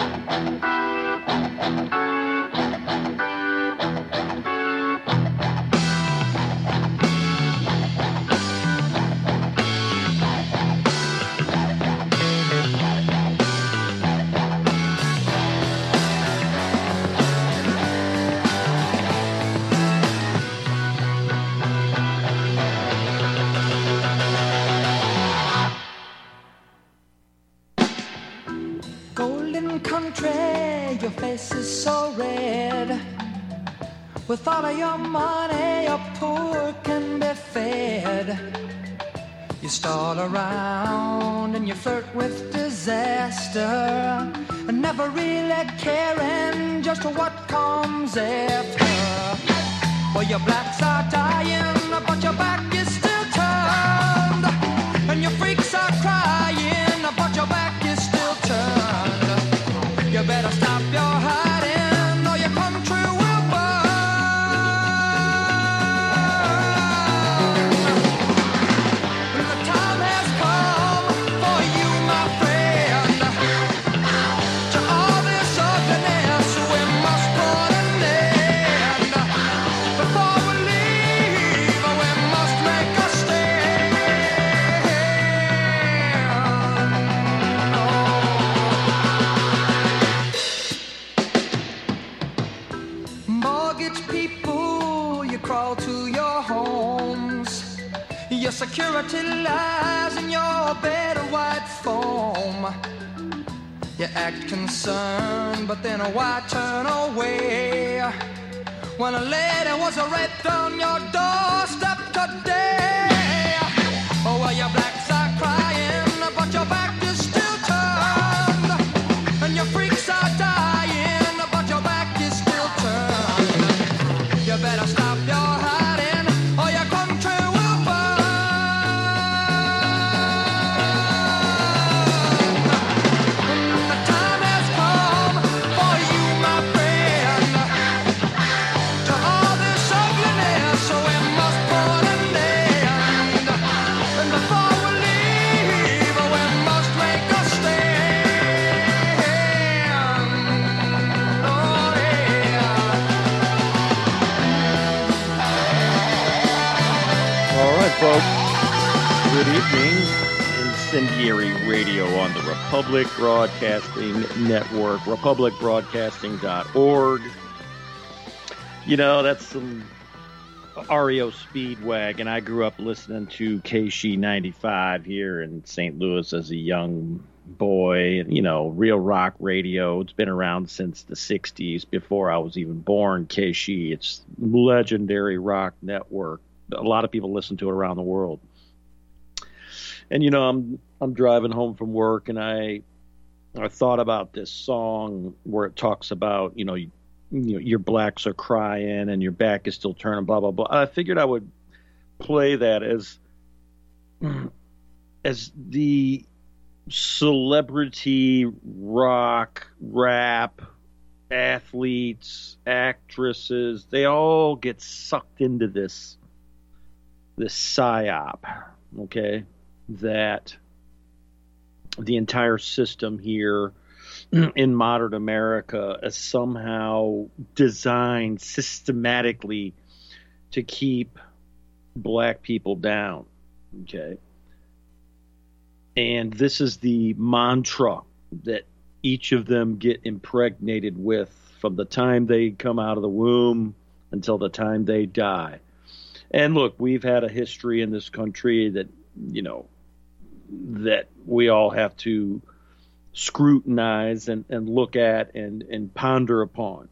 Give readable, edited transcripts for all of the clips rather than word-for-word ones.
Country, your face is so red. With all of your money, your poor can be fed. You stall around and you flirt with disaster, and never really caring just what comes after. Well, your blacks are dying, but your back is still turned, and your freaks are crying, but your back is still turned. You better stop your hiding or your country will burn. The time has come for you, my friend. To all this ugliness we must put an end. Before we leave we must make a stand. Mortgage people, you crawl to your homes. Your security lies in your bed of white foam. You act concerned, but then why turn away when a lady was raped on your doorstep today? Oh, well, your blacks are crying, but your back is still turned, and your freaks are dying, but your back is still turned. You better stop your hiding or your country will burn. The time has come for you, my friend. To all this ugliness we must put an end. And before we leave we must make a stand. Oh yeah. All right, folks. Good evening. Incendiary Radio on the Republic Broadcasting Network, republicbroadcasting.org. You know, that's some REO Speedwagon. I grew up listening to KSHE 95 here in St. Louis as a young boy. You know, real rock radio. It's been around since the 60s, before I was even born. KSHE, it's legendary rock network. A lot of people listen to it around the world. And, you know, I'm driving home from work, and I thought about this song where it talks about, you know, your blacks are crying and your back is still turning, blah, blah, blah. I figured I would play that as the celebrity rock, rap, athletes, actresses, they all get sucked into this psyop, okay, that the entire system here in modern America is somehow designed systematically to keep black people down, okay? And this is the mantra that each of them get impregnated with from the time they come out of the womb until the time they die. And look, we've had a history in this country that, you know, that we all have to scrutinize and look at and ponder upon.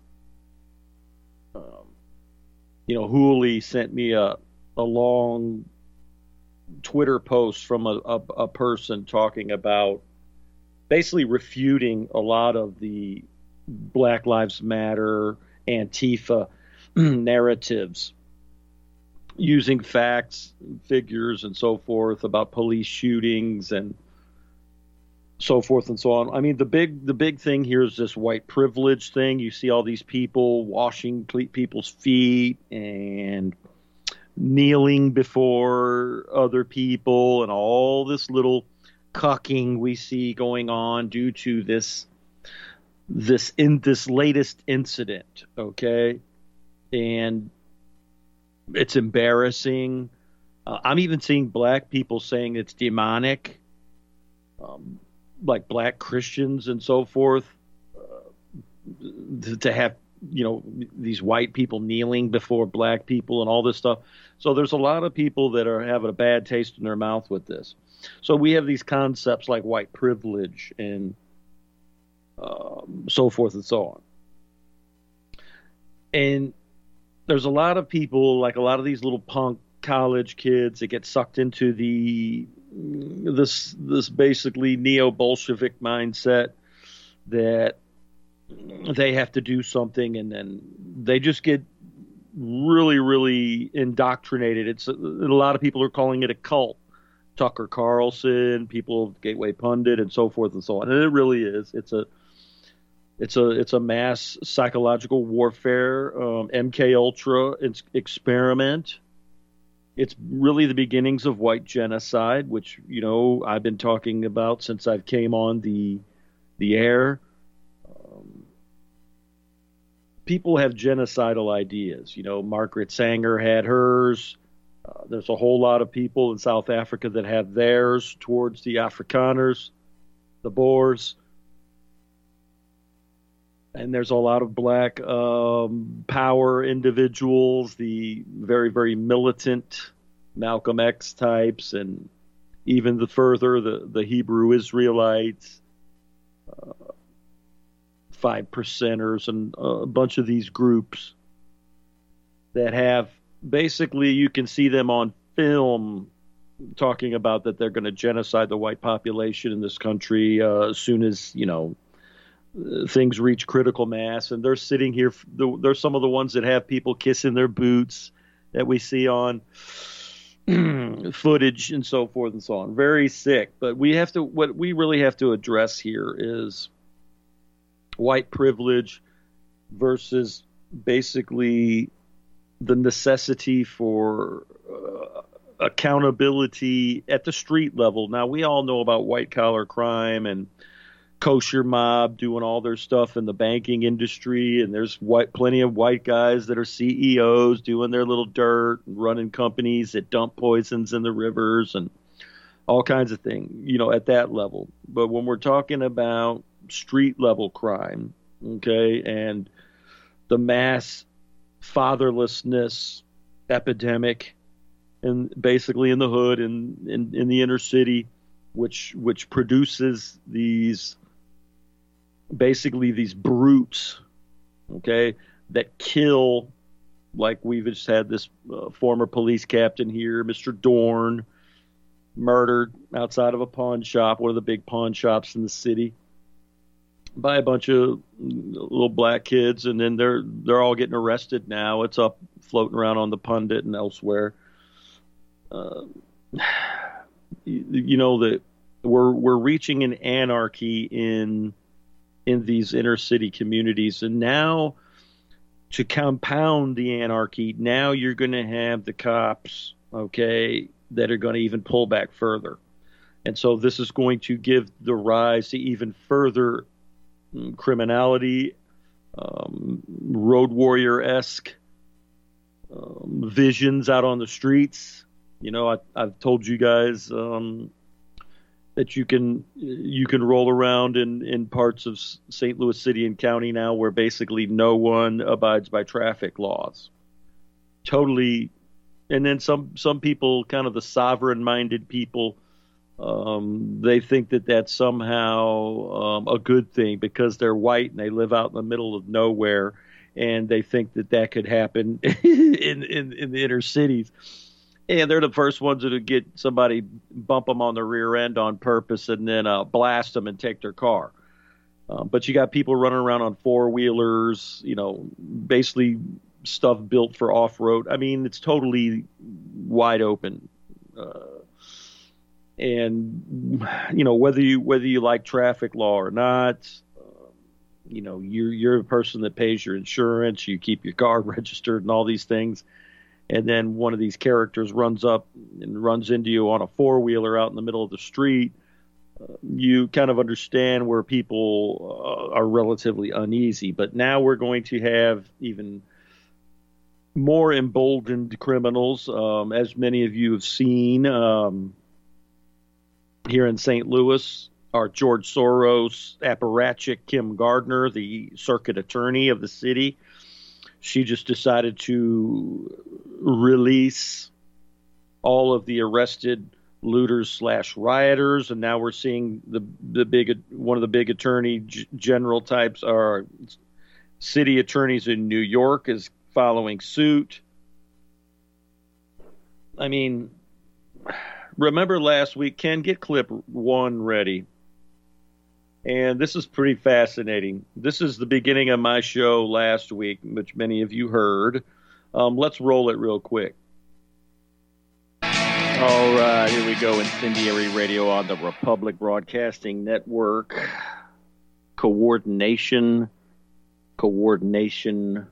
You know, Hooli sent me a long Twitter post from a person talking about basically refuting a lot of the Black Lives Matter, Antifa narratives, using facts, figures, and so forth about police shootings and so forth and so on. I mean, the big thing here is this white privilege thing. You see all these people washing people's feet and kneeling before other people and all this little cucking we see going on due to this this latest incident, okay? And it's embarrassing. I'm even seeing black people saying it's demonic, like black Christians and so forth, to have, these white people kneeling before black people and all this stuff. So there's a lot of people that are having a bad taste in their mouth with this. So we have these concepts like white privilege and so forth and so on. And there's a lot of people, like a lot of these little punk college kids that get sucked into this basically neo-Bolshevik mindset that they have to do something, and then they just get really, really indoctrinated. A lot of people are calling it a cult. Tucker Carlson, people, Gateway Pundit, and so forth and so on. And it really is. It's a mass psychological warfare, MK Ultra experiment. It's really the beginnings of white genocide, which I've been talking about since I came on the air. People have genocidal ideas. Margaret Sanger had hers. There's a whole lot of people in South Africa that have theirs towards the Afrikaners, the Boers. And there's a lot of black power individuals, the very, very militant Malcolm X types, and even the Hebrew Israelites, 5%ers, and a bunch of these groups that have basically, you can see them on film talking about that they're going to genocide the white population in this country as soon as, things reach critical mass. And they're sitting here. They're some of the ones that have people kissing their boots that we see on footage and so forth and so on. Very sick. But what we really have to address here is white privilege versus basically the necessity for accountability at the street level. Now, we all know about white collar crime and kosher mob doing all their stuff in the banking industry, and there's plenty of white guys that are CEOs doing their little dirt and running companies that dump poisons in the rivers and all kinds of things, at that level. But when we're talking about street level crime, okay, and the mass fatherlessness epidemic, and basically in the hood and in the inner city, which produces these brutes, okay, that kill, like we've just had this former police captain here, Mr. Dorn, murdered outside of a pawn shop, one of the big pawn shops in the city, by a bunch of little black kids, and then they're all getting arrested now. It's up floating around on the Pundit and elsewhere. That we're reaching an anarchy in these inner city communities, and now to compound the anarchy, now you're going to have the cops, okay, that are going to even pull back further, and so this is going to give the rise to even further criminality, road warrior-esque visions out on the streets. I've told you guys that you can roll around in parts of St. Louis City and County now where basically no one abides by traffic laws. Totally. And then some people, kind of the sovereign-minded people, they think that that's somehow a good thing because they're white and they live out in the middle of nowhere, and they think that could happen in the inner cities. And they're the first ones that would get somebody, bump them on the rear end on purpose, and then blast them and take their car. But you got people running around on four-wheelers, basically stuff built for off-road. I mean, it's totally wide open. And whether you like traffic law or not, you're a person that pays your insurance, you keep your car registered and all these things. And then one of these characters runs up and runs into you on a four-wheeler out in the middle of the street. you kind of understand where people are relatively uneasy. But now we're going to have even more emboldened criminals, as many of you have seen here in St. Louis. Our George Soros apparatchik Kim Gardner, the circuit attorney of the city, she just decided to release all of the arrested looters slash rioters, and now we're seeing one of the big attorney general types are city attorneys in New York is following suit. I mean, remember last week, Ken, get clip 1 ready. And this is pretty fascinating. This is the beginning of my show last week, which many of you heard. Let's roll it real quick. All right, here we go. Incendiary Radio on the Republic Broadcasting Network. Coordination. You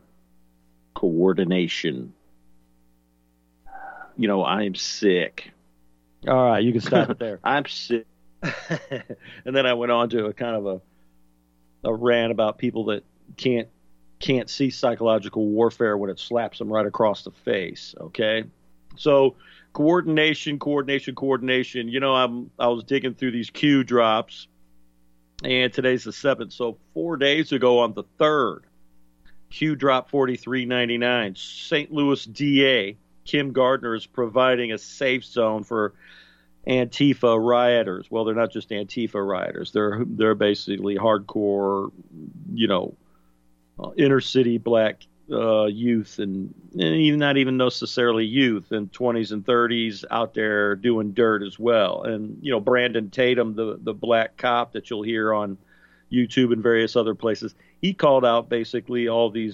know, I'm sick. All right, you can stop it there. I'm sick. And then I went on to a kind of a rant about people that can't see psychological warfare when it slaps them right across the face. Okay, so coordination. You know, I was digging through these Q drops, and today's the 7th. So 4 days ago on the 3rd, Q drop 4399. St. Louis DA Kim Gardner is providing a safe zone for Antifa rioters. Well, they're not just Antifa rioters. They're basically hardcore, you know, inner city black youth and even not even necessarily youth in 20s and 30s out there doing dirt as well. And, you know, Brandon Tatum, the black cop that you'll hear on YouTube and various other places, he called out basically all these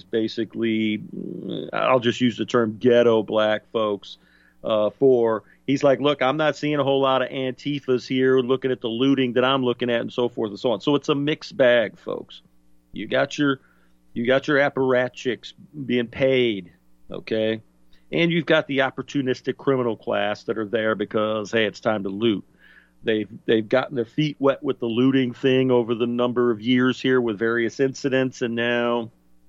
I'll just use the term ghetto black folks he's like, look, I'm not seeing a whole lot of Antifas here looking at the looting that I'm looking at and so forth and so on. So it's a mixed bag, folks. You got your apparatchiks being paid, okay? And you've got the opportunistic criminal class that are there because, hey, it's time to loot. They've gotten their feet wet with the looting thing over the number of years here with various incidents, and now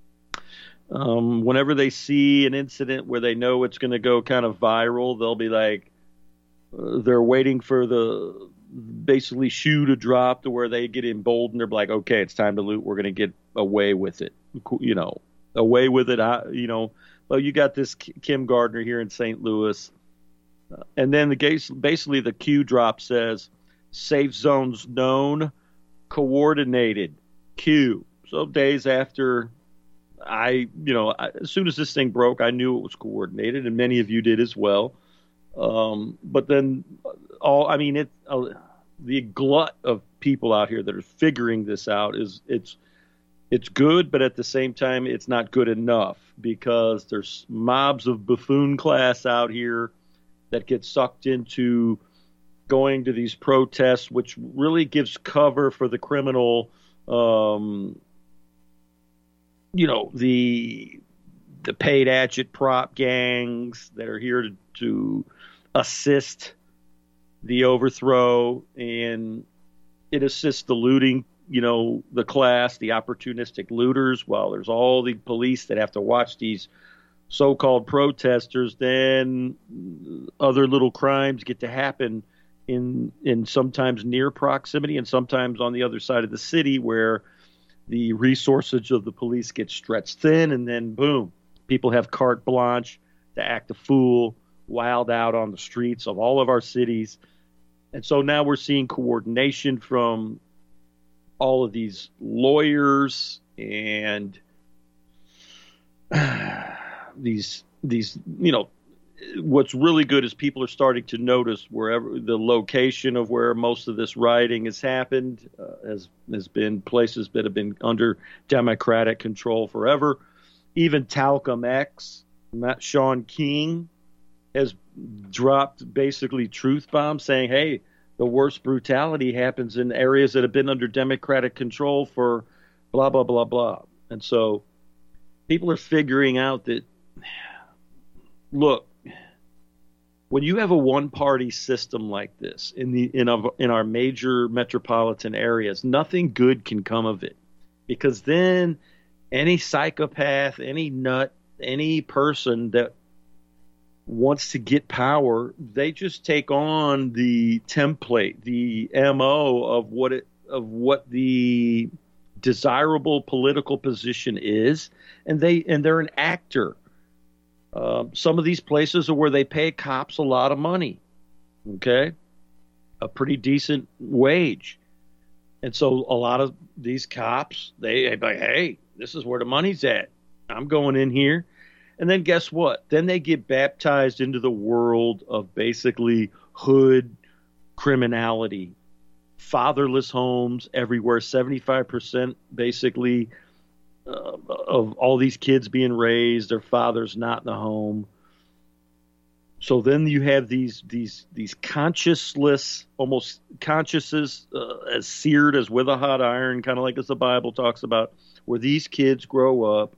whenever they see an incident where they know it's going to go kind of viral, they'll be like, they're waiting for the basically shoe to drop to where they get emboldened. They're like, okay, it's time to loot. We're going to get away with it. You know, away with it. Well, you got this Kim Gardner here in St. Louis. And then basically the Q drop says safe zones known, coordinated Q. So days after as soon as this thing broke, I knew it was coordinated, and many of you did as well. But then the glut of people out here that are figuring this out it's good, but at the same time, it's not good enough because there's mobs of buffoon class out here that get sucked into going to these protests, which really gives cover for the criminal, the paid agit prop gangs that are here to assist the overthrow, and it assists the looting, the class, the opportunistic looters, while there's all the police that have to watch these so-called protesters. Then other little crimes get to happen in sometimes near proximity and sometimes on the other side of the city where the resources of the police get stretched thin, and then boom, people have carte blanche to act a fool, wild out on the streets of all of our cities. And so now we're seeing coordination from all of these lawyers and these what's really good is people are starting to notice wherever the location of where most of this rioting has happened has been places that have been under Democratic control forever. Even Talcum X, Sean King, has dropped basically truth bombs saying, hey, the worst brutality happens in areas that have been under Democratic control for blah, blah, blah, blah. And so people are figuring out that, look, when you have a one-party system like this in our major metropolitan areas, nothing good can come of it, because then any psychopath, any nut, any person that wants to get power, they just take on the template, the MO of what the desirable political position is, and they're an actor. Some of these places are where they pay cops a lot of money, okay, a pretty decent wage. And so a lot of these cops, they like, hey, this is where the money's at. I'm going in here. And then guess what? Then they get baptized into the world of basically hood criminality, fatherless homes everywhere, 75% basically of all these kids being raised, their father's not in the home. So then you have these consciousless, almost consciouses as seared as with a hot iron, kind of like as the Bible talks about, where these kids grow up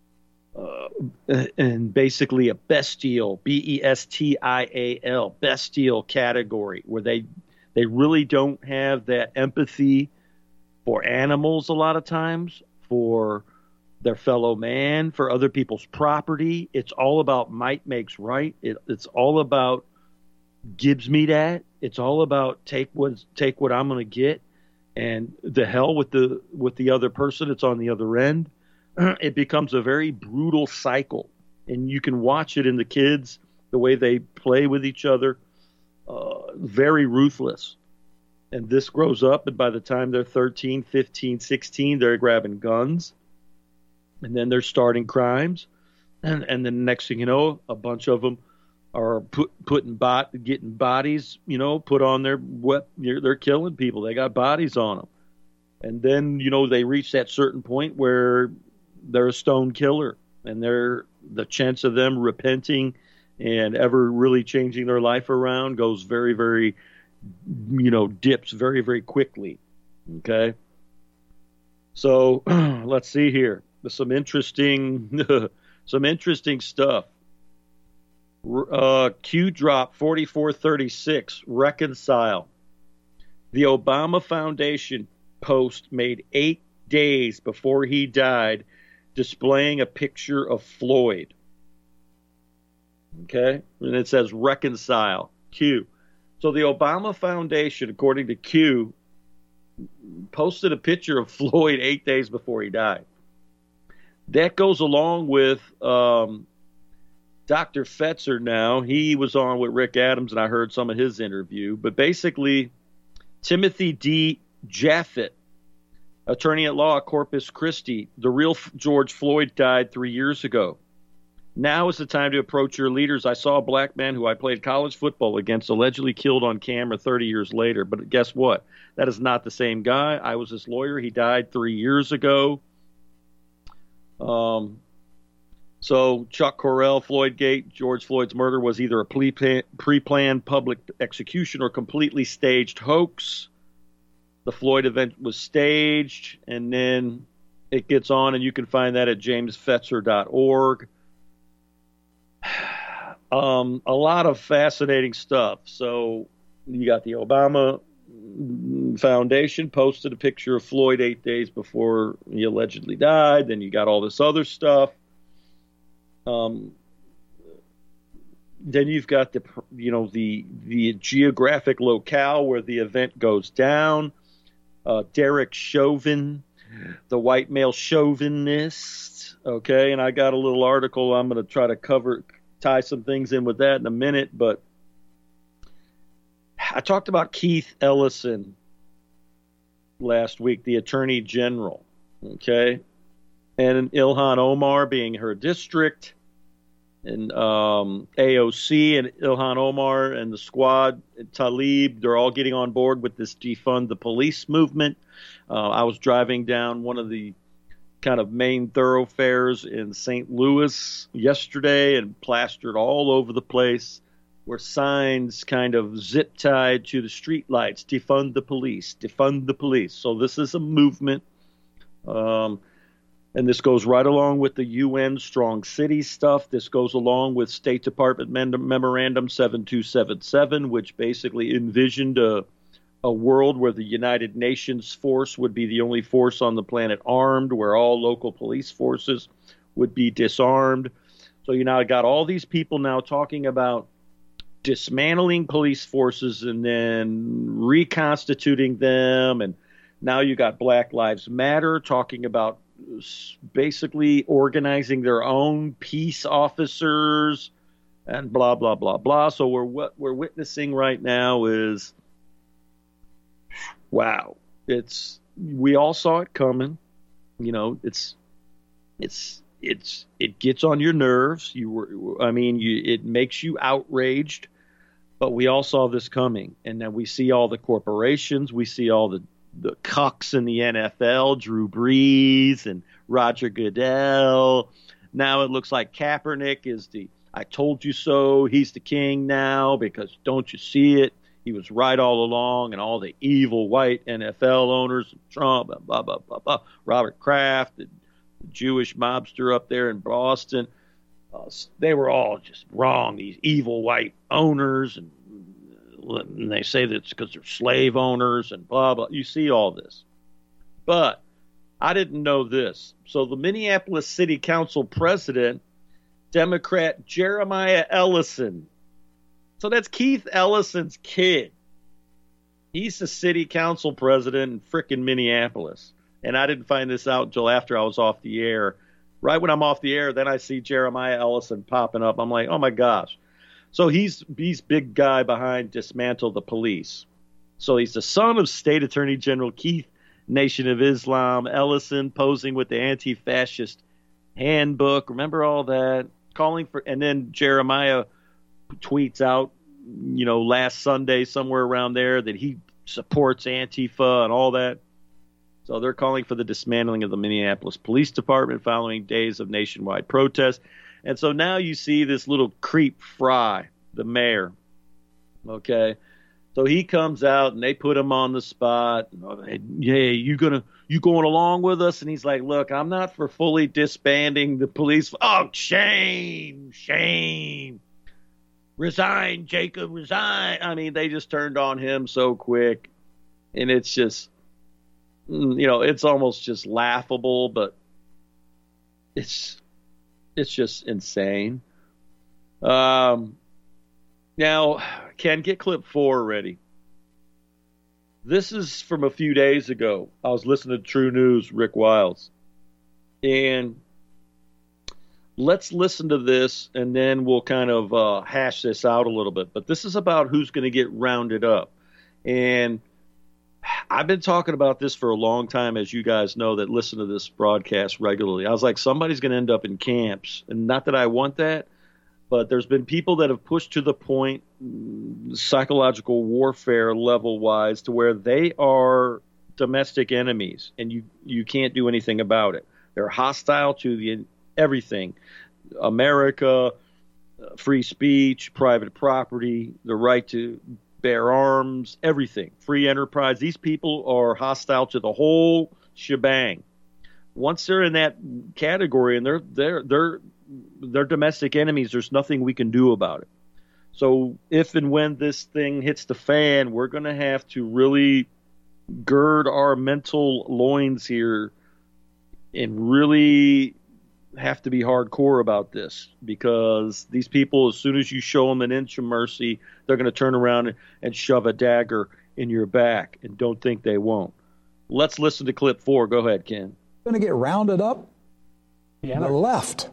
in basically a bestial, bestial, bestial category, where they really don't have that empathy for animals a lot of times, for their fellow man, for other people's property. It's all about might makes right. It's all about gives me that. It's all about take what I'm going to get, and the hell with the other person that's on the other end. It becomes a very brutal cycle, and you can watch it in the kids, the way they play with each other, very ruthless. And this grows up, and by the time they're 13, 15, 16, they're grabbing guns. And then they're starting crimes. And then the next thing you know, a bunch of them are getting bodies, put on they're killing people. They got bodies on them. And then, they reach that certain point where they're a stone killer. And the chance of them repenting and ever really changing their life around goes very, very, dips very, very quickly. Okay. So let's see here. Some interesting stuff. Q drop 4436, reconcile. The Obama Foundation post made 8 days before he died, displaying a picture of Floyd. Okay? And it says reconcile, Q. So the Obama Foundation, according to Q, posted a picture of Floyd 8 days before he died. That goes along with Dr. Fetzer now. He was on with Rick Adams, and I heard some of his interview. But basically, Timothy D. Jaffe, attorney at law at Corpus Christi, the real George Floyd died 3 years ago. Now is the time to approach your leaders. I saw a black man who I played college football against allegedly killed on camera 30 years later. But guess what? That is not the same guy. I was his lawyer. He died 3 years ago. So Chuck Correll, Floydgate, George Floyd's murder was either a pre-planned public execution or completely staged hoax. The Floyd event was staged, and then it gets on, and you can find that at jamesfetzer.org. A lot of fascinating stuff. So you got the Obama Foundation posted a picture of Floyd 8 days before he allegedly died. Then you got all this other stuff. Then you've got the geographic locale where the event goes down. Derek Chauvin, the white male chauvinist. Okay, and I got a little article. I'm going to try to tie some things in with that in a minute, but I talked about Keith Ellison last week, the Attorney General, okay, and Ilhan Omar being her district, and AOC and Ilhan Omar and the squad, Tlaib, they're all getting on board with this defund the police movement. I was driving down one of the kind of main thoroughfares in St. Louis yesterday, and plastered all over the place were signs kind of zip tied to the street lights, defund the police, defund the police. So this is a movement. And this goes right along with the UN Strong City stuff. This goes along with State Department Memorandum 7277, which basically envisioned a world where the United Nations force would be the only force on the planet armed, where all local police forces would be disarmed. So you now got all these people now talking about dismantling police forces and then reconstituting them. And now you got Black Lives Matter talking about basically organizing their own peace officers and blah, blah, blah, blah. So what we're witnessing right now is, wow, we all saw it coming. You know, it gets on your nerves. It makes you outraged, but we all saw this coming. And then we see all the corporations, we see all the cucks in the NFL, Drew Brees and Roger Goodell. Now it looks like Kaepernick is I told you so. He's the king now because don't you see it? He was right all along, and all the evil white NFL owners, Trump, blah, blah, blah, blah, Robert Kraft, the Jewish mobster up there in Boston, they were all just wrong, these evil white owners, and they say that it's because they're slave owners and blah, blah. You see all this. But I didn't know this. So the Minneapolis City Council president, Democrat Jeremiah Ellison. So that's Keith Ellison's kid. He's the city council president in frickin' Minneapolis. And I didn't find this out until after I was off the air. Right when I'm off the air, then I see Jeremiah Ellison popping up. I'm like, oh, my gosh. So he's big guy behind Dismantle the Police. So he's the son of State Attorney General Keith Nation of Islam Ellison, posing with the anti-fascist handbook. Remember all that? And then Jeremiah tweets out, last Sunday, somewhere around there, that he supports Antifa and all that. So they're calling for the dismantling of the Minneapolis Police Department following days of nationwide protests. And so now you see this little creep Fry, the mayor. Okay. So he comes out and they put him on the spot. Hey, you going along with us? And he's like, look, I'm not for fully disbanding the police. Oh, shame. Resign, Jacob, resign. I mean, they just turned on him so quick. And it's just, it's almost just laughable, but it's just insane. Now, Ken, get clip 4 ready. This is from a few days ago. I was listening to True News, Rick Wiles. And let's listen to this, and then we'll kind of hash this out a little bit. But this is about who's going to get rounded up. And I've been talking about this for a long time, as you guys know that listen to this broadcast regularly. I was like, somebody's going to end up in camps. And not that I want that, but there's been people that have pushed to the point, psychological warfare level-wise, to where they are domestic enemies, and you can't do anything about it. They're hostile to everything. America, free speech, private property, the right to bear arms, everything, free enterprise. These people are hostile to the whole shebang. Once they're in that category and they're domestic enemies, there's nothing we can do about it. So if and when this thing hits the fan, we're going to have to really gird our mental loins here and really have to be hardcore about this, because these people, as soon as you show them an inch of mercy, they're going to turn around and shove a dagger in your back, and don't think they won't. Let's listen to clip 4. Go ahead, Ken. Going to get rounded up? Yeah. The left,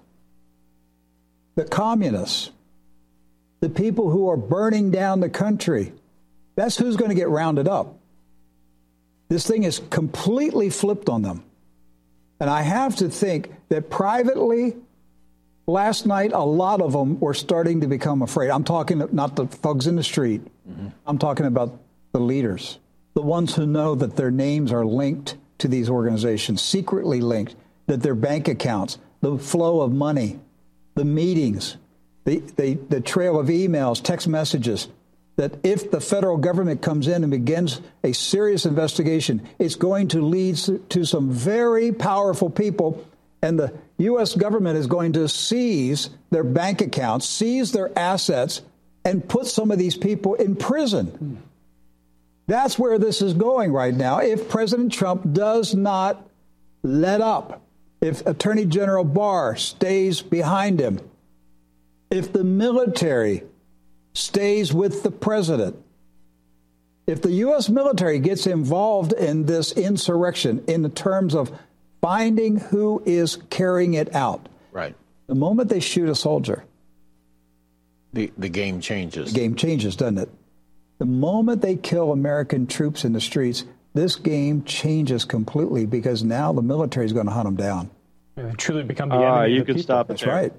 the communists, the people who are burning down the country. That's who's going to get rounded up. This thing is completely flipped on them. And I have to think that privately, last night, a lot of them were starting to become afraid. I'm talking not the thugs in the street. Mm-hmm. I'm talking about the leaders, the ones who know that their names are linked to these organizations, secretly linked, that their bank accounts, the flow of money, the meetings, the trail of emails, text messages, that if the federal government comes in and begins a serious investigation, it's going to lead to some very powerful people And the U.S. government is going to seize their bank accounts, seize their assets, and put some of these people in prison. That's where this is going right now. If President Trump does not let up, if Attorney General Barr stays behind him, if the military stays with the president, if the U.S. military gets involved in this insurrection in terms of finding who is carrying it out, right? The moment they shoot a soldier, the game changes. The game changes, doesn't it? The moment they kill American troops in the streets, this game changes completely because now the military is going to hunt them down. They truly become the enemy. You of the can people. stop it. That's there. right.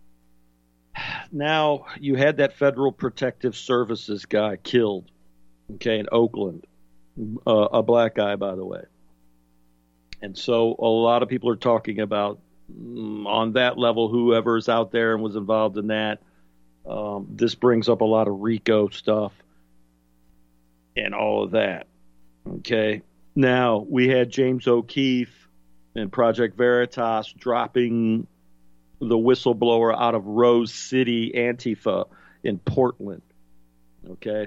Now, you had that Federal Protective Services guy killed, okay, in Oakland, a black guy, by the way. And so a lot of people are talking about, on that level, whoever's out there and was involved in that. This brings up a lot of RICO stuff and all of that, okay? Now, we had James O'Keefe and Project Veritas dropping the whistleblower out of Rose City Antifa in Portland, okay?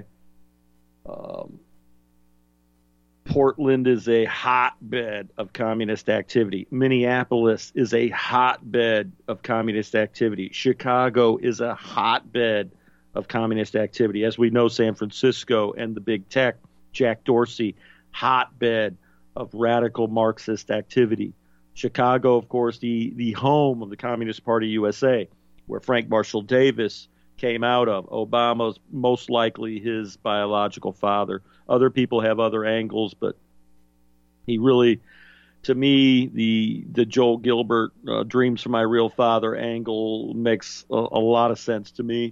Portland is a hotbed of communist activity. Minneapolis is a hotbed of communist activity. Chicago is a hotbed of communist activity. As we know, San Francisco and the big tech, Jack Dorsey, hotbed of radical Marxist activity. Chicago, of course, the home of the Communist Party USA, where Frank Marshall Davis came out of. Obama's most likely his biological father. Other people have other angles, but he really, to me, the Joel Gilbert Dreams from My Real Father angle makes a lot of sense to me.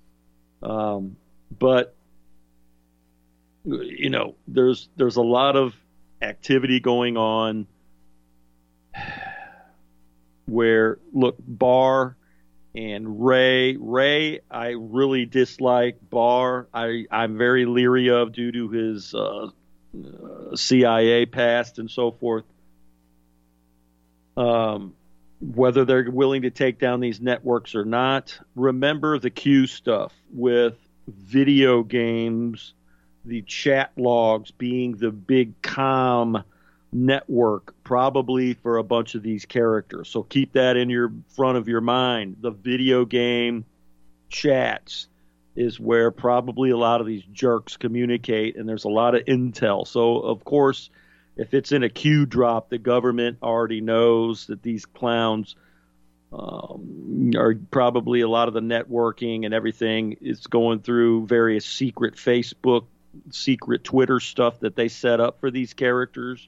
But, you know, there's a lot of activity going on where, look, Barr and Ray, I really dislike Barr. I'm very leery of due to his CIA past and so forth. Whether they're willing to take down these networks or not. Remember the Q stuff with video games, the chat logs being the big comm network probably for a bunch of these characters. So keep that in your front of your mind. The video game chats is where probably a lot of these jerks communicate, and there's a lot of intel. So, of course, if it's in a Q drop, the government already knows that these clowns are probably a lot of the networking and everything is going through various secret Facebook, secret Twitter stuff that they set up for these characters.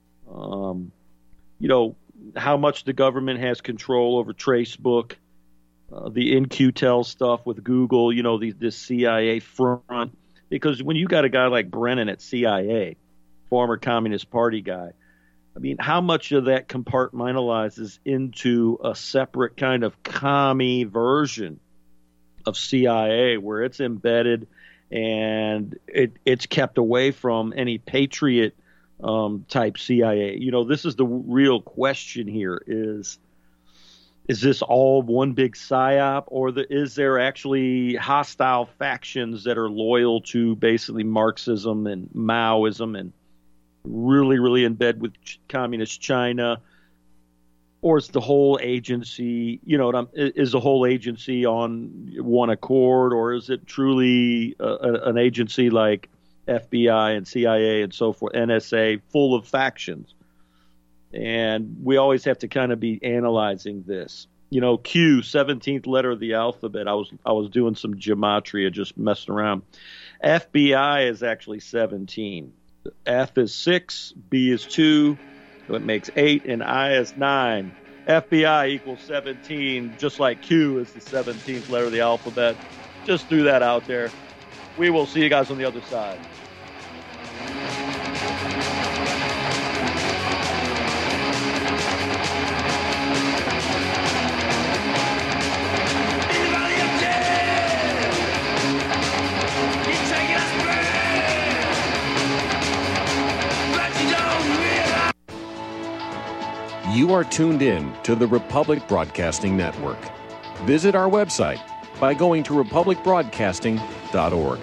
You know, how much the government has control over Tracebook, the In-Q-Tel stuff with Google, you know, this CIA front. Because when you got a guy like Brennan at CIA, former Communist Party guy, I mean, how much of that compartmentalizes into a separate kind of commie version of CIA where it's embedded and it's kept away from any patriot type CIA. You know, this is the real question here is this all one big psyop, or is there actually hostile factions that are loyal to basically Marxism and Maoism and really, really in bed with communist China? Or is the whole agency, you know, is the whole agency on one accord, or is it truly an agency like FBI and CIA and so forth, NSA, full of factions? And we always have to kind of be analyzing this. You know, Q, 17th letter of the alphabet. I was doing some gematria, just messing around. FBI is actually 17. F is 6, B is 2, so it makes 8, and I is 9. FBI equals 17, just like Q is the 17th letter of the alphabet. Just threw that out there. We will see you guys on the other side. You are tuned in to the Republic Broadcasting Network. Visit our website by going to republicbroadcasting.org.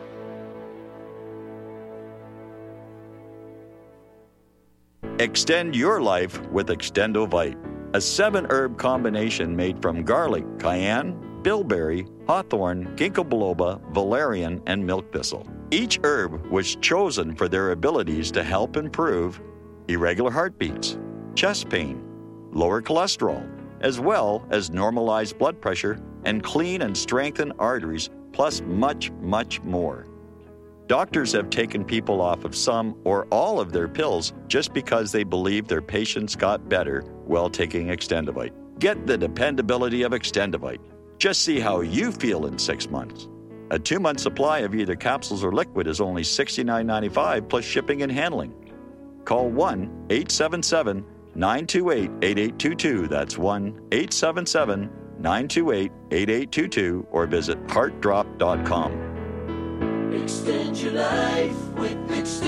Extend your life with Extendovite, a 7-herb combination made from garlic, cayenne, bilberry, hawthorn, ginkgo biloba, valerian, and milk thistle. Each herb was chosen for their abilities to help improve irregular heartbeats, chest pain, lower cholesterol, as well as normalize blood pressure and clean and strengthen arteries, plus much, much more. Doctors have taken people off of some or all of their pills just because they believe their patients got better while taking Extendovite. Get the dependability of Extendovite. Just see how you feel in 6 months. A 2-month supply of either capsules or liquid is only $69.95 plus shipping and handling. Call 1-877-928-8822. That's 1-877-928-8822 or visit heartdrop.com. Extend your life with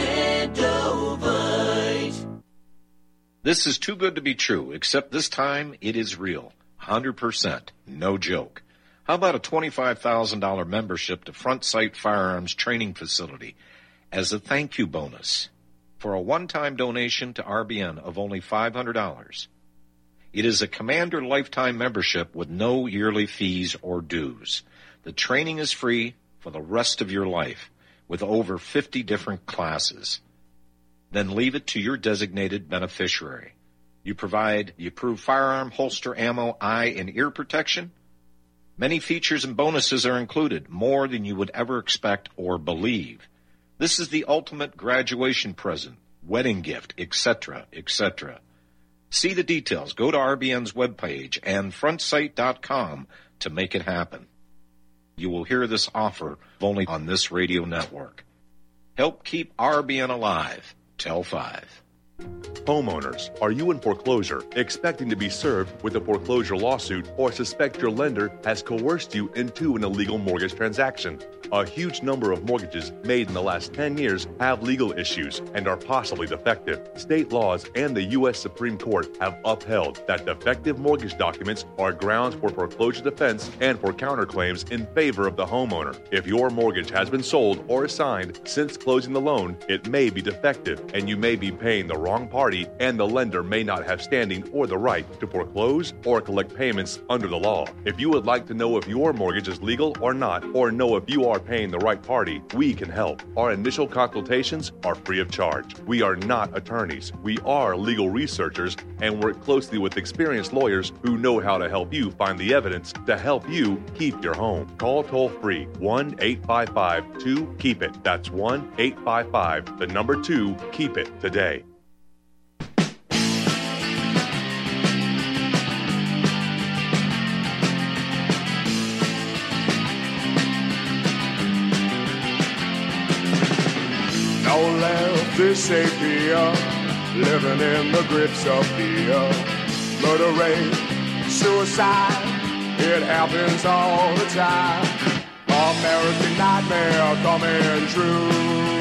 Extendovite. This is too good to be true, except this time it is real. 100%. No joke. How about a $25,000 membership to Front Sight Firearms Training Facility as a thank you bonus for a one-time donation to RBN of only $500? It is a Commander lifetime membership with no yearly fees or dues. The training is free for the rest of your life with over 50 different classes. Then leave it to your designated beneficiary. You provide the approved firearm, holster, ammo, eye, and ear protection. Many features and bonuses are included, more than you would ever expect or believe. This is the ultimate graduation present, wedding gift, etc., etc. See the details. Go to RBN's webpage and frontsight.com to make it happen. You will hear this offer only on this radio network. Help keep RBN alive. Tell 5. Homeowners, are you in foreclosure, expecting to be served with a foreclosure lawsuit, or suspect your lender has coerced you into an illegal mortgage transaction? A huge number of mortgages made in the last 10 years have legal issues and are possibly defective. State laws and the U.S. Supreme Court have upheld that defective mortgage documents are grounds for foreclosure defense and for counterclaims in favor of the homeowner. If your mortgage has been sold or assigned since closing the loan, it may be defective and you may be paying the wrong party, and the lender may not have standing or the right to foreclose or collect payments under the law. If you would like to know if your mortgage is legal or not, or know if you are paying the right party, we can help. Our initial consultations are free of charge. We are not attorneys. We are legal researchers and work closely with experienced lawyers who know how to help you find the evidence to help you keep your home. Call toll-free 1-855-2-KEEP-IT. That's 1-855-2-KEEP-IT today. No laissez-faire, living in the grips of fear. Murder rate, suicide, it happens all the time. American nightmare coming true.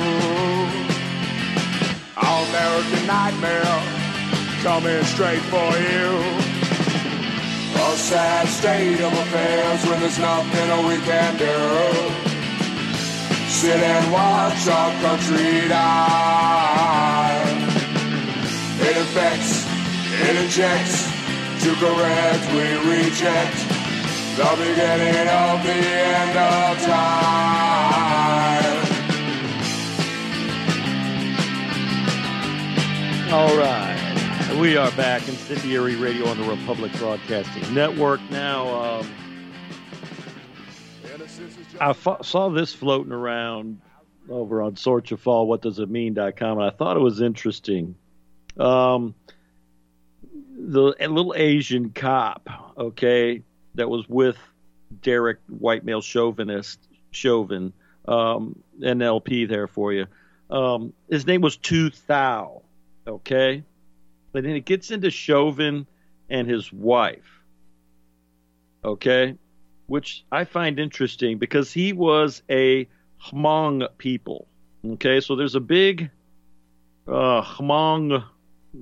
American nightmare coming straight for you. A sad state of affairs when there's nothing we can do. Sit and watch our country die. It infects, it injects, to correct we reject the beginning of the end of time. All right, we are back. Incendiary Radio on the Republic Broadcasting Network. Now, I saw this floating around over on Sorchafall, whatdoesitmean.com, and I thought it was interesting. The little Asian cop, okay, that was with Derek, white male chauvinist, Chauvin, NLP there for you. His name was Tu Thao, okay? But then it gets into Chauvin and his wife, okay? Which I find interesting because he was a Hmong people. Okay, so there's a big Hmong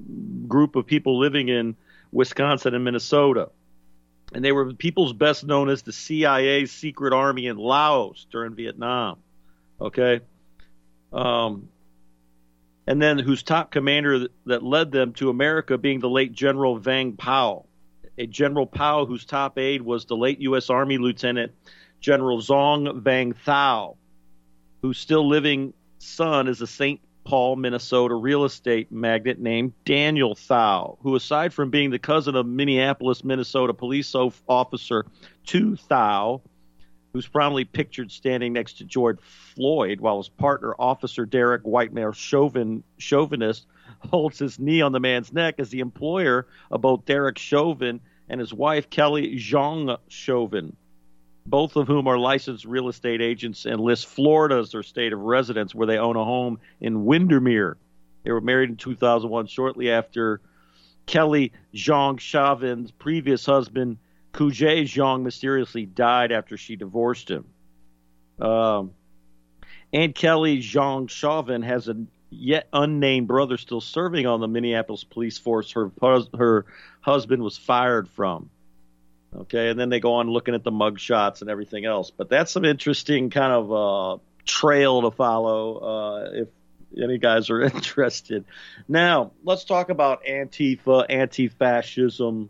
group of people living in Wisconsin and Minnesota. And they were people's best known as the CIA's secret army in Laos during Vietnam. Okay. And then whose top commander that led them to America being the late General Vang Pao. A General Pao whose top aide was the late U.S. Army Lieutenant General Zong Vang Thao, whose still living son is a St. Paul, Minnesota real estate magnate named Daniel Thao, who, aside from being the cousin of Minneapolis, Minnesota police officer Tu Thao, who's prominently pictured standing next to George Floyd while his partner, Officer Derek White Male Chauvinist, holds his knee on the man's neck, as the employer of both Derek Chauvin and his wife, Kelly Zhang Chauvin, both of whom are licensed real estate agents and list Florida as their state of residence, where they own a home in Windermere. They were married in 2001, shortly after Kelly Zhang Chauvin's previous husband, Kujay Zhang, mysteriously died after she divorced him. And Kelly Zhang Chauvin has a yet unnamed brother still serving on the Minneapolis police force her husband was fired from. Okay, and then they go on looking at the mug shots and everything else. But that's some interesting kind of trail to follow if any guys are interested. Now, let's talk about Antifa, anti-fascism,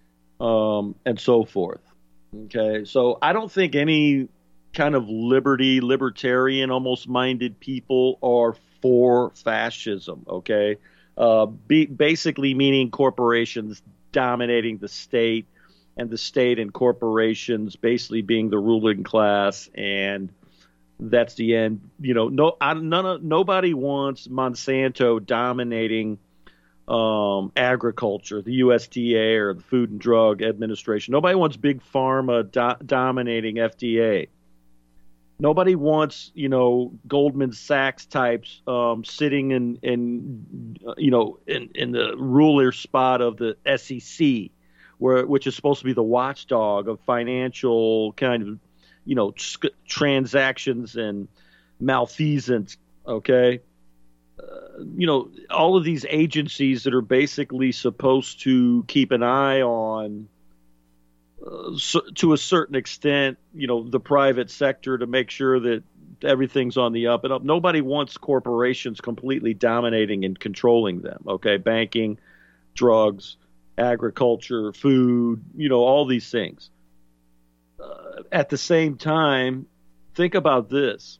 and so forth. Okay, so I don't think any kind of libertarian, almost minded people are for fascism. Okay, basically meaning corporations dominating the state, and the state and corporations basically being the ruling class, and that's the end. You know, nobody wants Monsanto dominating agriculture, the USDA or the Food and Drug Administration. Nobody wants Big Pharma dominating FDA. Nobody wants, Goldman Sachs types sitting in the ruler spot of the SEC, which is supposed to be the watchdog of financial kind of, transactions and malfeasance. Okay. All of these agencies that are basically supposed to keep an eye on, to a certain extent, the private sector, to make sure that everything's on the up and up. Nobody wants corporations completely dominating and controlling them. Okay. Banking, drugs, agriculture, food, all these things. At the same time, think about this.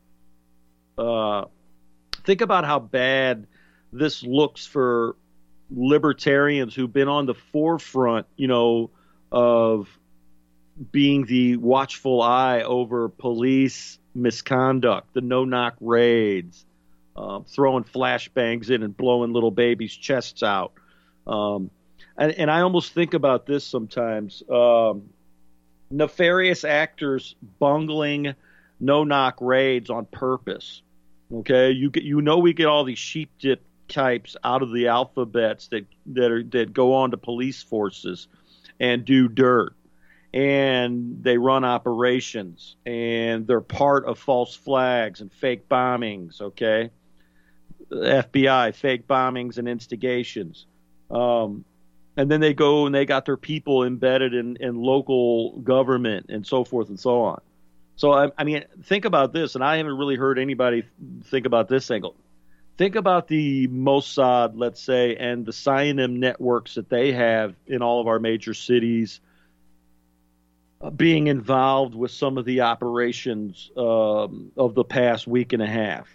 Think about how bad this looks for libertarians who've been on the forefront, of being the watchful eye over police misconduct, the no-knock raids, throwing flashbangs in and blowing little babies' chests out. And I almost think about this sometimes. Nefarious actors bungling no-knock raids on purpose. Okay, we get all these sheep dip types out of the alphabets that go on to police forces and do dirt, and they run operations, and they're part of false flags and fake bombings. Okay, FBI fake bombings and instigations. And then they go and they got their people embedded in local government and so forth and so on. So, I mean, think about this, and I haven't really heard anybody think about this angle. Think about the Mossad, let's say, and the Sionim networks that they have in all of our major cities being involved with some of the operations of the past week and a half.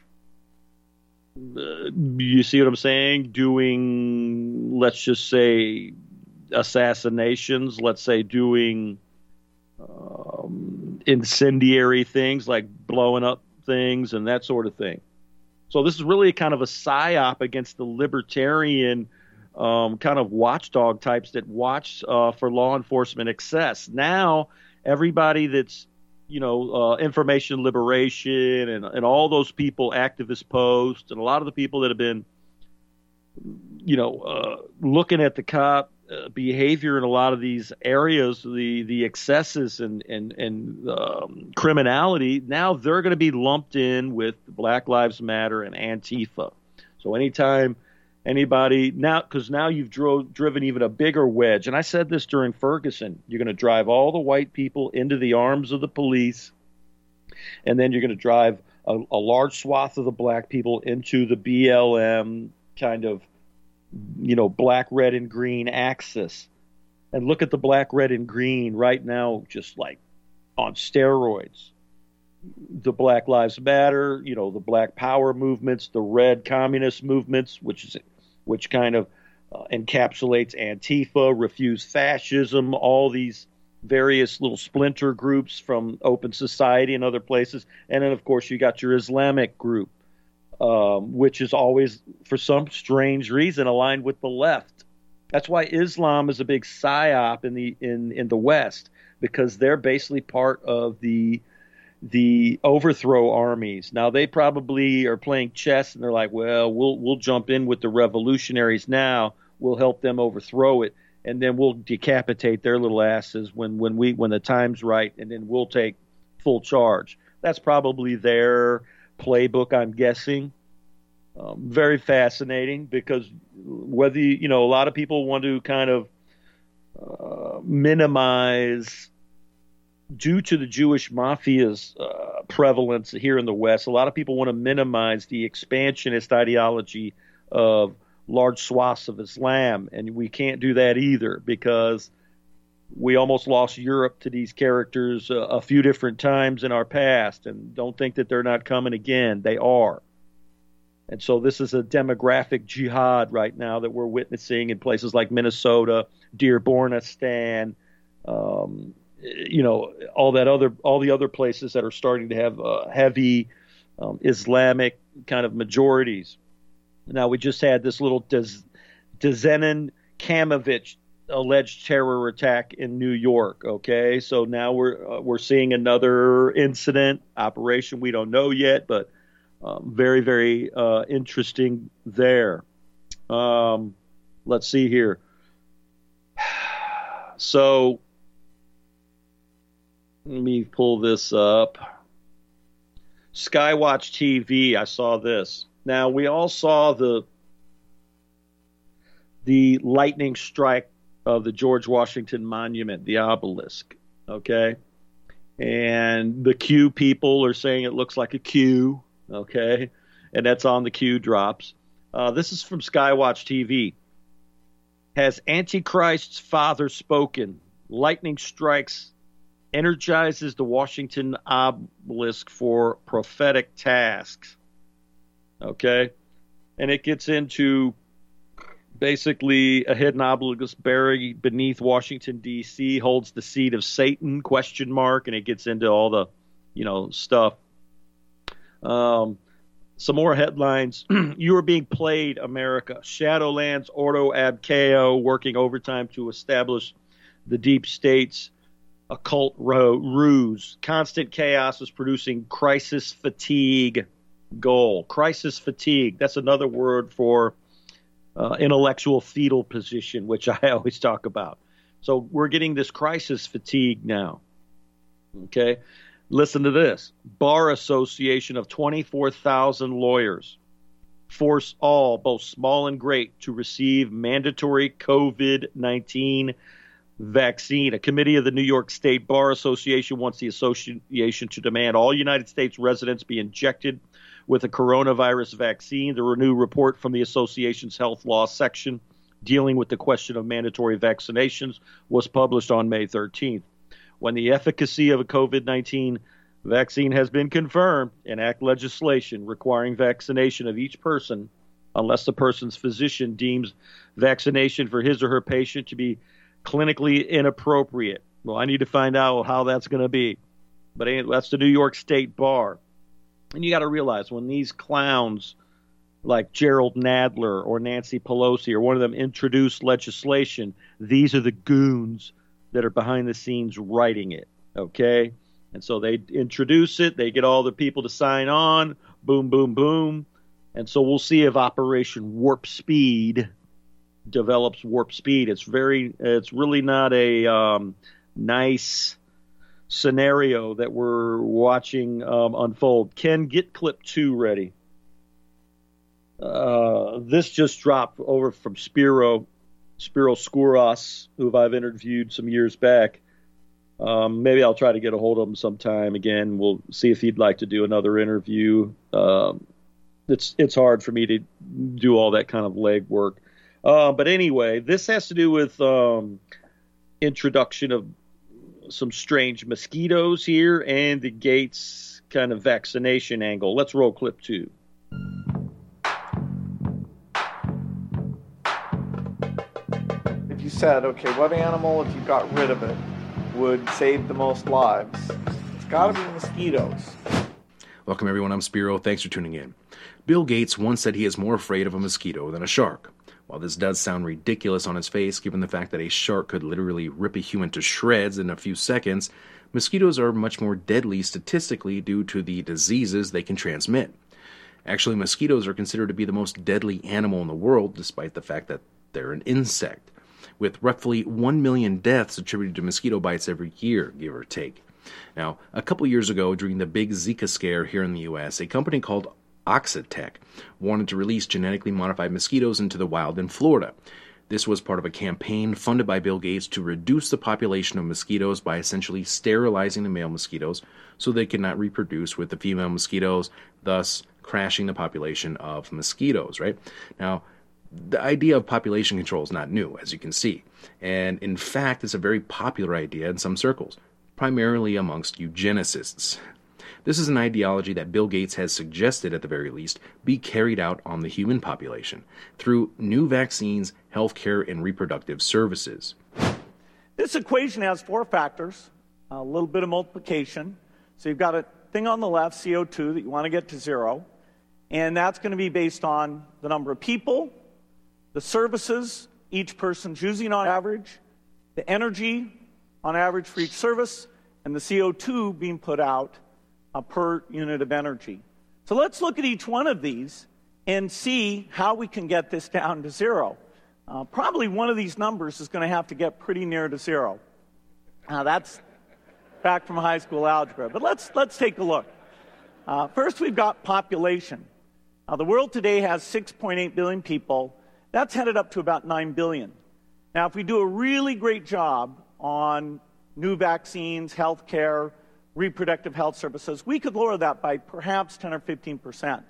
You see what I'm saying? Doing, let's just say, assassinations, let's say doing incendiary things like blowing up things and that sort of thing. So this is really kind of a psyop against the libertarian kind of watchdog types that watch for law enforcement excess. Now, everybody that's, information liberation and all those people, activist posts, and a lot of the people that have been, looking at the cop behavior in a lot of these areas, the excesses and criminality, now they're going to be lumped in with Black Lives Matter and Antifa. So anytime Anybody now, because now you've driven even a bigger wedge. And I said this during Ferguson. You're going to drive all the white people into the arms of the police, and then you're going to drive a large swath of the black people into the BLM kind of, black, red, and green axis. And look at the black, red, and green right now, just like on steroids. The Black Lives Matter, the Black Power movements, the red communist movements, which kind of encapsulates Antifa, Refuse Fascism, all these various little splinter groups from Open Society and other places. And then, of course, you got your Islamic group, which is always, for some strange reason, aligned with the left. That's why Islam is a big psyop in the West, because they're basically part of the overthrow armies. Now they probably are playing chess, and they're like, well, we'll jump in with the revolutionaries now. We'll help them overthrow it, and then we'll decapitate their little asses when the time's right, and then we'll take full charge. That's probably their playbook, I'm guessing. Very fascinating, because whether a lot of people want to kind of minimize, due to the Jewish mafia's prevalence here in the West, a lot of people want to minimize the expansionist ideology of large swaths of Islam. And we can't do that either, because we almost lost Europe to these characters a few different times in our past. And don't think that they're not coming again. They are. And so this is a demographic jihad right now that we're witnessing in places like Minnesota, Dearbornistan, all the other places that are starting to have heavy Islamic kind of majorities. Now, we just had this little Dzienin Kamovich alleged terror attack in New York. Okay, so now we're seeing another incident, operation we don't know yet, but very, very interesting there. Let's see here. So let me pull this up. Skywatch TV, I saw this. Now, we all saw the lightning strike of the George Washington Monument, the obelisk, okay? And the Q people are saying it looks like a Q, okay? And that's on the Q drops. This is from Skywatch TV. Has Antichrist's father spoken? Lightning strikes energizes the Washington obelisk for prophetic tasks. Okay? And it gets into basically a hidden obelisk buried beneath Washington, D.C., holds the seed of Satan, ? And it gets into all the, stuff. Some more headlines. You are being played, America. Shadowlands, Ordo Ab Chao, working overtime to establish the deep state's occult ruse. Constant chaos is producing crisis fatigue goal. Crisis fatigue. That's another word for intellectual fetal position, which I always talk about. So we're getting this crisis fatigue now. Okay. Listen to this. Bar Association of 24,000 lawyers force all, both small and great, to receive mandatory COVID-19 vaccine. A committee of the New York State Bar Association wants the association to demand all United States residents be injected with a coronavirus vaccine. The new report from the association's health law section dealing with the question of mandatory vaccinations was published on May 13th. When the efficacy of a COVID-19 vaccine has been confirmed, enact legislation requiring vaccination of each person unless the person's physician deems vaccination for his or her patient to be clinically inappropriate. Well, I need to find out how that's going to be. But that's the New York State Bar. And you got to realize, when these clowns like Gerald Nadler or Nancy Pelosi or one of them introduce legislation, these are the goons that are behind the scenes writing it, okay? And so they introduce it, they get all the people to sign on, boom, boom, boom. And so we'll see if Operation Warp Speed develops warp speed. It's really not a nice scenario that we're watching unfold. Ken, get clip 2 ready. This just dropped over from Spiro Skouras, who I've interviewed some years back. Maybe I'll try to get a hold of him sometime again. We'll see if he'd like to do another interview. It's hard for me to do all that kind of legwork. But anyway, this has to do with introduction of some strange mosquitoes here and the Gates kind of vaccination angle. Let's roll clip 2. If you said, okay, what animal, if you got rid of it, would save the most lives? It's got to be mosquitoes. Welcome, everyone. I'm Spiro. Thanks for tuning in. Bill Gates once said he is more afraid of a mosquito than a shark. While this does sound ridiculous on his face, given the fact that a shark could literally rip a human to shreds in a few seconds, mosquitoes are much more deadly statistically due to the diseases they can transmit. Actually, mosquitoes are considered to be the most deadly animal in the world, despite the fact that they're an insect, with roughly 1 million deaths attributed to mosquito bites every year, give or take. Now, a couple years ago, during the big Zika scare here in the U.S., a company called Oxitec wanted to release genetically modified mosquitoes into the wild in Florida. This was part of a campaign funded by Bill Gates to reduce the population of mosquitoes by essentially sterilizing the male mosquitoes so they could not reproduce with the female mosquitoes, thus crashing the population of mosquitoes, right? Now, the idea of population control is not new, as you can see, and in fact, it's a very popular idea in some circles, primarily amongst eugenicists. This is an ideology that Bill Gates has suggested, at the very least, be carried out on the human population through new vaccines, healthcare, and reproductive services. This equation has 4 factors, a little bit of multiplication. So you've got a thing on the left, CO2, that you want to get to 0, and that's going to be based on the number of people, the services each person's using on average, the energy on average for each service, and the CO2 being put out per unit of energy. So let's look at each one of these and see how we can get this down to 0. Probably one of these numbers is going to have to get pretty near to 0. That's back from high school algebra. But let's take a look. First, we've got population. The world today has 6.8 billion people. That's headed up to about 9 billion. Now, if we do a really great job on new vaccines, health care, reproductive health services, we could lower that by perhaps 10 or 15%.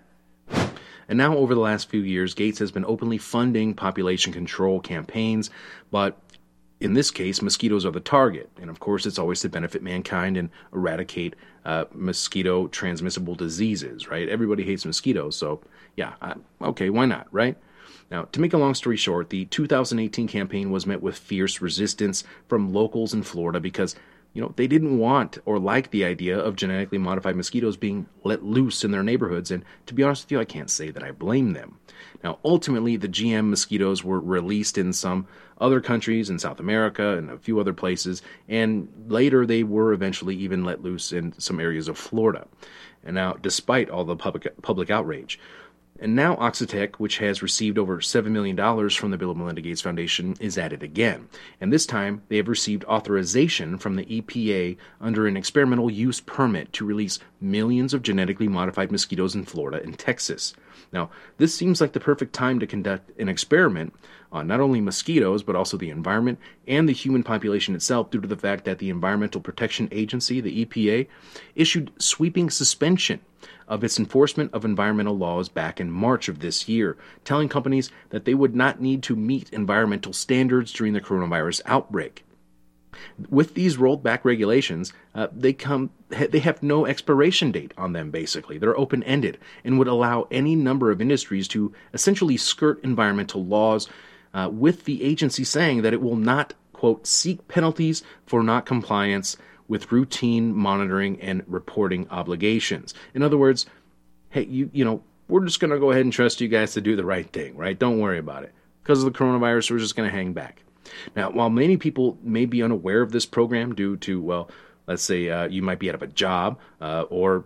And now, over the last few years, Gates has been openly funding population control campaigns, but in this case, mosquitoes are the target. And of course, it's always to benefit mankind and eradicate mosquito transmissible diseases, right? Everybody hates mosquitoes, so yeah, okay, why not, right? Now, to make a long story short, the 2018 campaign was met with fierce resistance from locals in Florida because, they didn't want or like the idea of genetically modified mosquitoes being let loose in their neighborhoods, and to be honest with you, I can't say that I blame them. Now, ultimately, the GM mosquitoes were released in some other countries in South America and a few other places, and later they were eventually even let loose in some areas of Florida. And now, despite all the public outrage, and now Oxitec, which has received over $7 million from the Bill and Melinda Gates Foundation, is at it again. And this time, they have received authorization from the EPA under an experimental use permit to release millions of genetically modified mosquitoes in Florida and Texas. Now, this seems like the perfect time to conduct an experiment on not only mosquitoes, but also the environment and the human population itself, due to the fact that the Environmental Protection Agency, the EPA, issued sweeping suspension of its enforcement of environmental laws back in March of this year, telling companies that they would not need to meet environmental standards during the coronavirus outbreak. With these rolled back regulations, they have no expiration date on them, basically. They're open-ended and would allow any number of industries to essentially skirt environmental laws, with the agency saying that it will not, quote, seek penalties for not compliance with routine monitoring and reporting obligations. In other words, hey, we're just going to go ahead and trust you guys to do the right thing, right? Don't worry about it. Because of the coronavirus, we're just going to hang back. Now, while many people may be unaware of this program due to, well, let's say you might be out of a job, or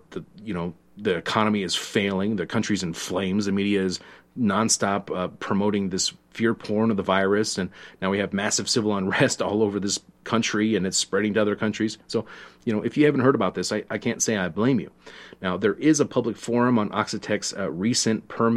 the economy is failing, the country's in flames, the media is nonstop promoting this fear porn of the virus, and now we have massive civil unrest all over this country, and it's spreading to other countries. So, if you haven't heard about this, I can't say I blame you. Now, there is a public forum on Oxitec's recent permit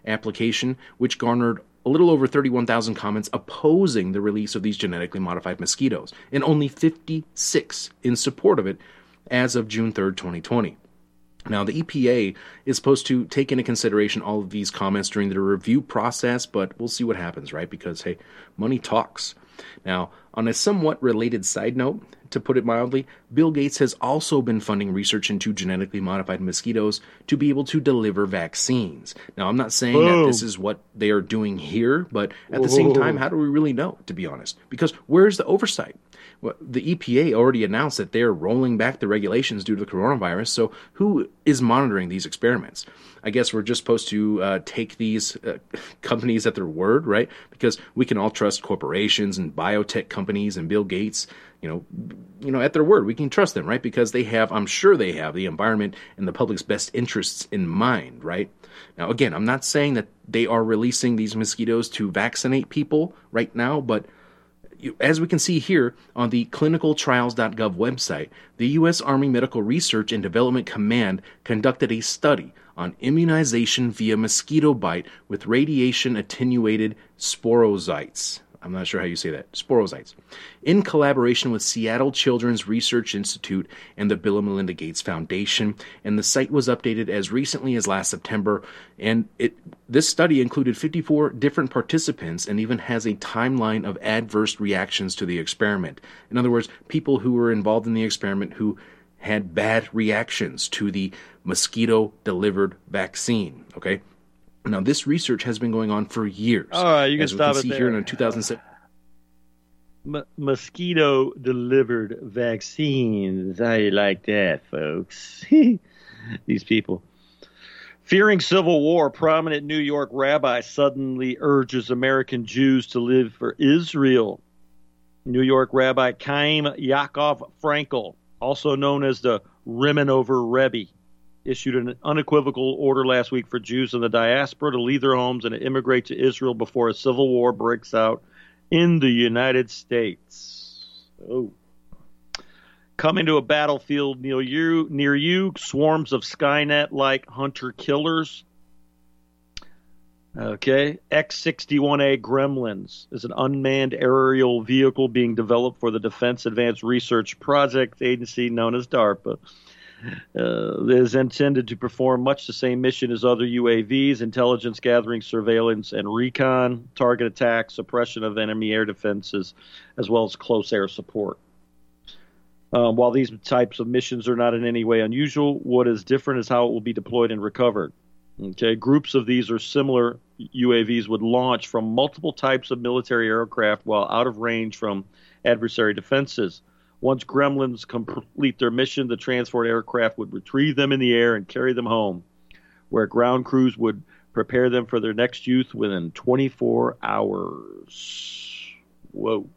application, which garnered a little over 31,000 comments opposing the release of these genetically modified mosquitoes, and only 56 in support of it as of June 3rd, 2020. Now, the EPA is supposed to take into consideration all of these comments during the review process, but we'll see what happens, right? Because, hey, money talks. Now, on a somewhat related side note, to put it mildly, Bill Gates has also been funding research into genetically modified mosquitoes to be able to deliver vaccines. Now, I'm not saying that this is what they are doing here, but at the same time, how do we really know, to be honest? Because where's the oversight? Well, the EPA already announced that they're rolling back the regulations due to the coronavirus, so who is monitoring these experiments? I guess we're just supposed to take these companies at their word, right? Because we can all trust corporations and biotech companies and Bill Gates, you know, at their word. We can trust them, right? Because they have, I'm sure they have the environment and the public's best interests in mind, right? Now, again, I'm not saying that they are releasing these mosquitoes to vaccinate people right now, but as we can see here on the clinicaltrials.gov website, the U.S. Army Medical Research and Development Command conducted a study on immunization via mosquito bite with radiation-attenuated sporozoites. I'm not sure how you say that. Sporozoites. In collaboration with Seattle Children's Research Institute and the Bill and Melinda Gates Foundation, and the site was updated as recently as last September, and this study included 54 different participants and even has a timeline of adverse reactions to the experiment. In other words, people who were involved in the experiment who had bad reactions to the mosquito-delivered vaccine, okay? Now, this research has been going on for years. All right, you can stop it there. As we can see here in 2007. Mosquito-delivered vaccines. How you like that, folks? These people. Fearing civil war, prominent New York rabbi suddenly urges American Jews to live for Israel. New York Rabbi Chaim Yaakov Frankel, also known as the Rimanover Rebbe, issued an unequivocal order last week for Jews in the diaspora to leave their homes and to immigrate to Israel before a civil war breaks out in the United States. Oh. Coming to a battlefield near you, swarms of Skynet-like hunter-killers. Okay. X-61A Gremlins is an unmanned aerial vehicle being developed for the Defense Advanced Research Project Agency known as DARPA. It is intended to perform much the same mission as other UAVs: intelligence gathering, surveillance, and recon, target attack, suppression of enemy air defenses, as well as close air support. While these types of missions are not in any way unusual, what is different is how it will be deployed and recovered. Okay, groups of these or similar UAVs would launch from multiple types of military aircraft while out of range from adversary defenses. Once Gremlins complete their mission, the transport aircraft would retrieve them in the air and carry them home, where ground crews would prepare them for their next use within 24 hours. Whoa.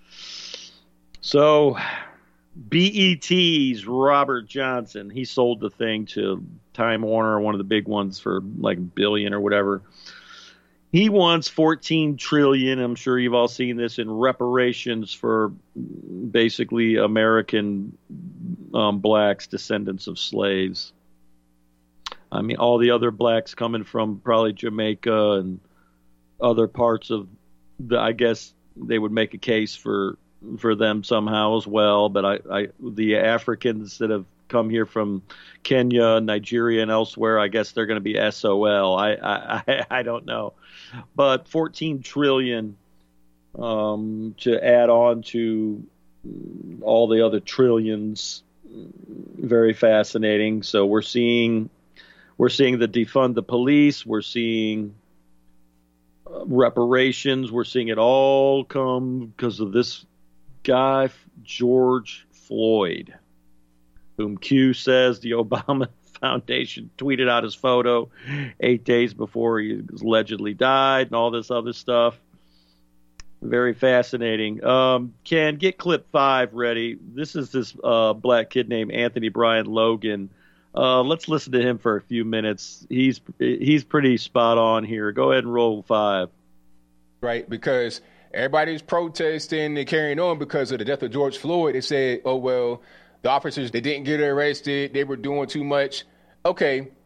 So, BET's Robert Johnson, he sold the thing to Time Warner, one of the big ones, for like $1 billion or whatever. He wants $14 trillion. I'm sure you've all seen this, in reparations for basically American blacks, descendants of slaves. I mean, all the other blacks coming from probably Jamaica and other parts of I guess they would make a case for them somehow as well. But the Africans that have come here from Kenya, Nigeria, and elsewhere, I guess they're going to be SOL. I don't know. But $14 trillion to add on to all the other trillions, very fascinating. So we're seeing the defund the police. We're seeing reparations. We're seeing it all come because of this guy, George Floyd, whom Q says the Obama Foundation tweeted out his photo 8 days before he allegedly died, and all this other stuff. Very fascinating. Ken, get clip 5 ready. This is this black kid named Anthony Brian Logan. Let's listen to him for a few minutes. He's pretty spot on here. Go ahead and roll 5. Right, because everybody's protesting and carrying on because of the death of George Floyd. They said, oh, well, the officers, they didn't get arrested. They were doing too much. Okay,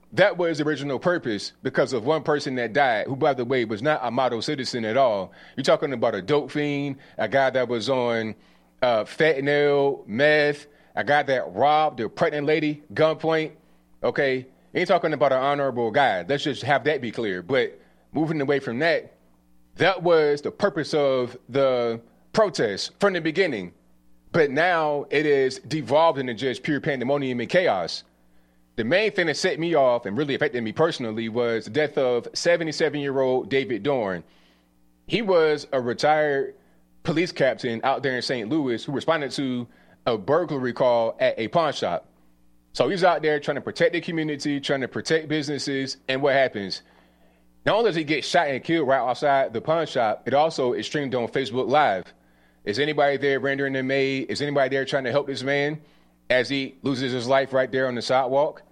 that was the original purpose because of one person that died, who, by the way, was not a model citizen at all. You're talking about a dope fiend, a guy that was on fentanyl, meth, a guy that robbed a pregnant lady, gunpoint. Okay, ain't talking about an honorable guy. Let's just have that be clear. But moving away from that, that was the purpose of the protest from the beginning. But now it is devolved into just pure pandemonium and chaos. The main thing that set me off and really affected me personally was the death of 77-year-old David Dorn. He was a retired police captain out there in St. Louis who responded to a burglary call at a pawn shop. So he's out there trying to protect the community, trying to protect businesses, and what happens? Not only does he get shot and killed right outside the pawn shop, it also is streamed on Facebook Live. Is anybody there rendering him aid? Is anybody there trying to help this man as he loses his life right there on the sidewalk?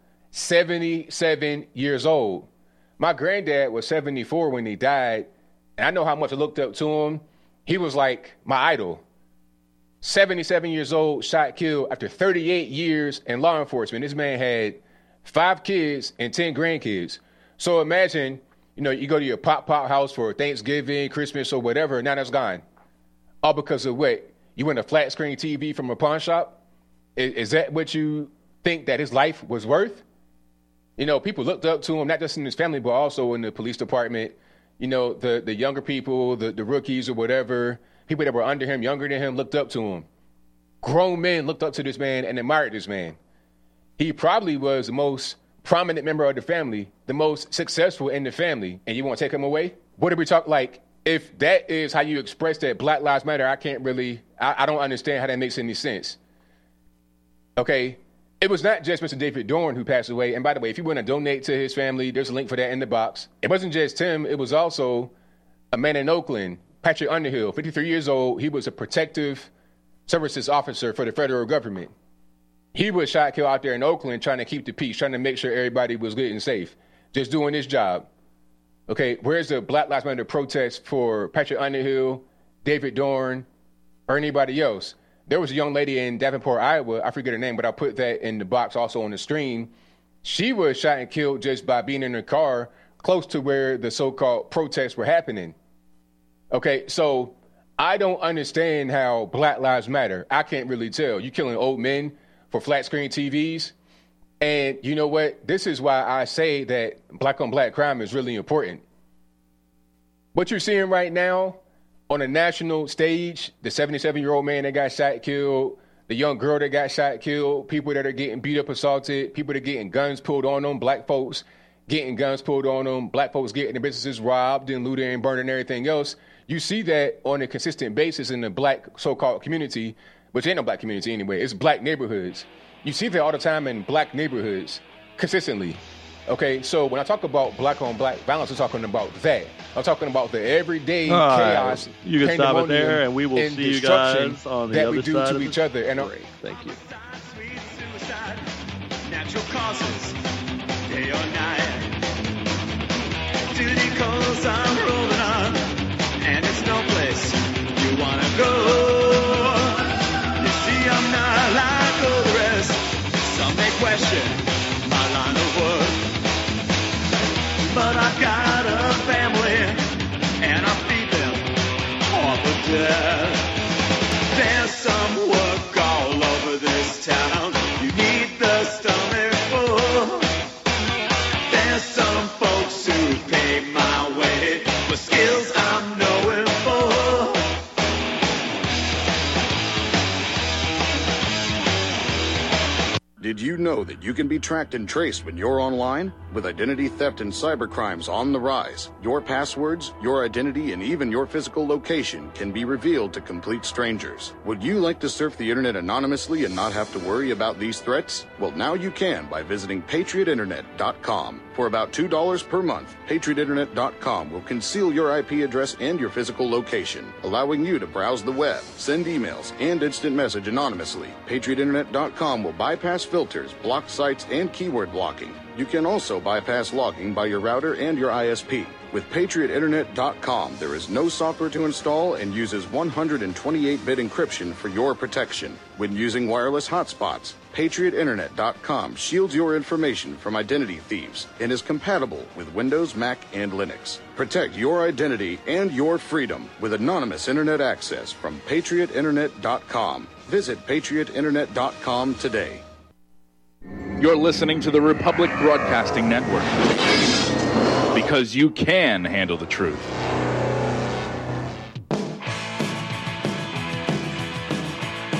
77 years old. My granddad was 74 when he died, and I know how much I looked up to him. He was like my idol. 77 years old, shot, killed after 38 years in law enforcement. This man had 5 kids and 10 grandkids. So imagine, you go to your pop house for Thanksgiving, Christmas, or whatever, and now that's gone. All because of what? You win a flat screen TV from a pawn shop? Is that what you think that his life was worth? People looked up to him, not just in his family, but also in the police department. The younger people, the rookies or whatever, people that were under him, younger than him, looked up to him. Grown men looked up to this man and admired this man. He probably was the most prominent member of the family, the most successful in the family, and you want to take him away? What do we talk like? If that is how you express that Black Lives Matter, I don't understand how that makes any sense. Okay, it was not just Mr. David Dorn who passed away. And by the way, if you want to donate to his family, there's a link for that in the box. It wasn't just him. It was also a man in Oakland, Patrick Underhill, 53 years old. He was a protective services officer for the federal government. He was shot, killed out there in Oakland trying to keep the peace, trying to make sure everybody was good and safe, just doing his job. Okay, where's the Black Lives Matter protest for Patrick Underhill, David Dorn, or anybody else? There was a young lady in Davenport, Iowa. I forget her name, but I'll put that in the box also on the stream. She was shot and killed just by being in her car close to where the so-called protests were happening. Okay, so I don't understand how Black Lives Matter. I can't really tell. You're killing old men for flat screen TVs. And you know what? This is why I say that black on black crime is really important. What you're seeing right now on a national stage, the 77-year-old man that got shot, killed, the young girl that got shot, killed, people that are getting beat up, assaulted, people that are getting guns pulled on them, black folks getting guns pulled on them, black folks getting their businesses robbed and looted and burned and everything else. You see that on a consistent basis in the black so-called community, which ain't no black community anyway. It's black neighborhoods. You see that all the time in black neighborhoods, consistently. Okay, so when I talk about black on black violence, I'm talking about that. I'm talking about the everyday chaos. You can stop it there, and we will see you guys on the other side. That we do to each other. And great. Thank you. Natural causes, day or night. Duty calls, I'm rolling on, and it's no place you want to go. You see, I'm not like all the rest. Some may question my line of work, but I've got a family, and I feed them off of death. There's some work all over this town. You need the stomach full. There's some folks who pay my way for skills I'm knowing for. Did you know that you can be tracked and traced when you're online? With identity theft and cybercrimes on the rise, your passwords, your identity, and even your physical location can be revealed to complete strangers. Would you like to surf the internet anonymously and not have to worry about these threats? Well, now you can by visiting patriotinternet.com. For about $2 per month, patriotinternet.com will conceal your IP address and your physical location, allowing you to browse the web, send emails, and instant message anonymously. Patriotinternet.com will bypass filters filters, blocked sites, and keyword blocking. You can also bypass logging by your router and your ISP. With PatriotInternet.com, there is no software to install and uses 128-bit encryption for your protection. When using wireless hotspots, PatriotInternet.com shields your information from identity thieves and is compatible with Windows, Mac, and Linux. Protect your identity and your freedom with anonymous internet access from PatriotInternet.com. Visit PatriotInternet.com today. You're listening to the Republic Broadcasting Network. Because you can handle the truth.